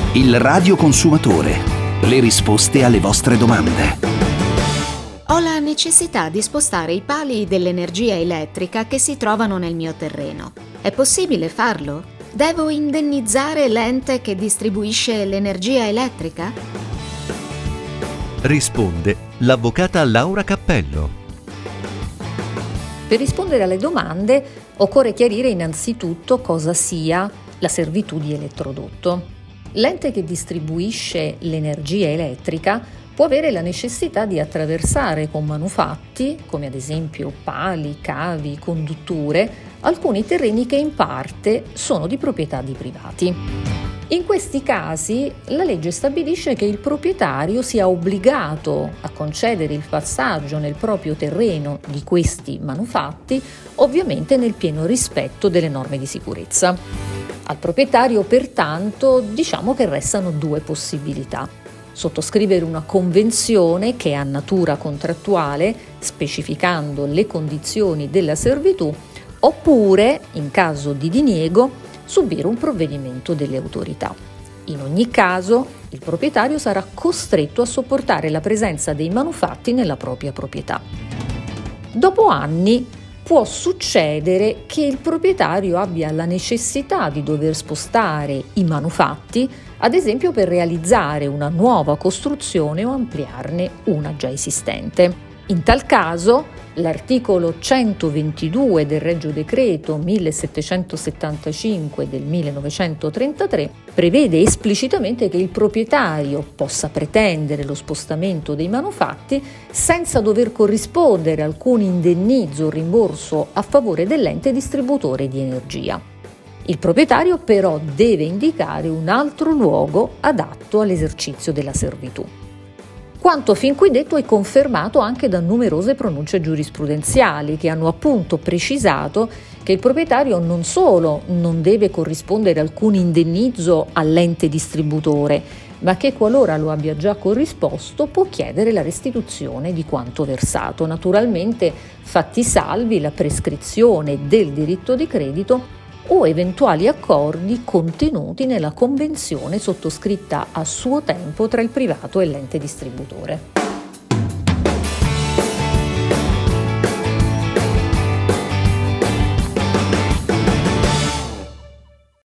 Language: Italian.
Il radioconsumatore. Le risposte alle vostre domande. Ho la necessità di spostare i pali dell'energia elettrica che si trovano nel mio terreno. È possibile farlo? Devo indennizzare l'ente che distribuisce l'energia elettrica? Risponde l'avvocata Laura Cappello. Per rispondere alle domande occorre chiarire innanzitutto cosa sia la servitù di elettrodotto. L'ente che distribuisce l'energia elettrica può avere la necessità di attraversare con manufatti, come ad esempio pali, cavi, condutture, alcuni terreni che in parte sono di proprietà di privati. In questi casi la legge stabilisce che il proprietario sia obbligato a concedere il passaggio nel proprio terreno di questi manufatti, ovviamente nel pieno rispetto delle norme di sicurezza. Al proprietario, pertanto, diciamo che restano due possibilità: sottoscrivere una convenzione che ha natura contrattuale, specificando le condizioni della servitù, oppure, in caso di diniego, subire un provvedimento delle autorità. In ogni caso, il proprietario sarà costretto a sopportare la presenza dei manufatti nella propria proprietà. Dopo anni può succedere che il proprietario abbia la necessità di dover spostare i manufatti, ad esempio per realizzare una nuova costruzione o ampliarne una già esistente. In tal caso, l'articolo 122 del Regio Decreto 1775 del 1933 prevede esplicitamente che il proprietario possa pretendere lo spostamento dei manufatti senza dover corrispondere alcun indennizzo o rimborso a favore dell'ente distributore di energia. Il proprietario però deve indicare un altro luogo adatto all'esercizio della servitù. Quanto fin qui detto è confermato anche da numerose pronunce giurisprudenziali che hanno appunto precisato che il proprietario non solo non deve corrispondere alcun indennizzo all'ente distributore, ma che qualora lo abbia già corrisposto può chiedere la restituzione di quanto versato, naturalmente fatti salvi la prescrizione del diritto di credito o eventuali accordi contenuti nella convenzione sottoscritta a suo tempo tra il privato e l'ente distributore.